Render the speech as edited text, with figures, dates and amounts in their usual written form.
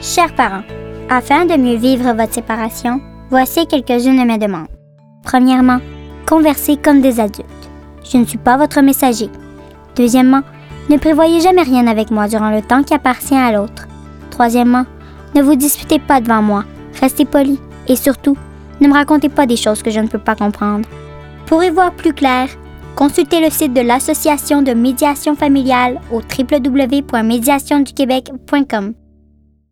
Chers parents, afin de mieux vivre votre séparation, voici quelques-unes de mes demandes. Premièrement, conversez comme des adultes. Je ne suis pas votre messager. Deuxièmement, ne prévoyez jamais rien avec moi durant le temps qui appartient à l'autre. Troisièmement, ne vous disputez pas devant moi. Restez poli. Et surtout, ne me racontez pas des choses que je ne peux pas comprendre. Pour y voir plus clair, consultez le site de l'Association de médiation familiale au www.médiationduquebec.com.